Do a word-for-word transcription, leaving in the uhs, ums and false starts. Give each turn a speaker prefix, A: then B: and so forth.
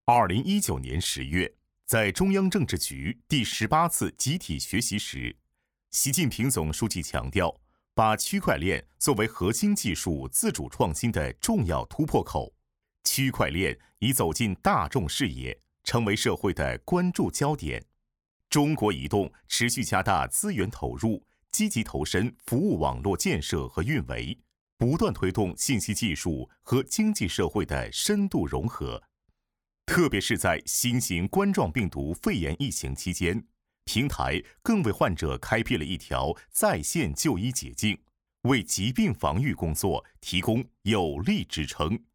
A: 二零一九年十月，在中央政治局第十八次集体学习时，习近平总书记强调，把区块链作为核心技术自主创新的重要突破口，区块链已走进大众视野，成为社会的关注焦点。中国移动持续加大资源投入，积极投身服务网络建设和运维，不断推动信息技术和经济社会的深度融合。特别是在新型冠状病毒肺炎疫情期间，平台更为患者开辟了一条在线就医捷径，为疾病防御工作提供有力支撑。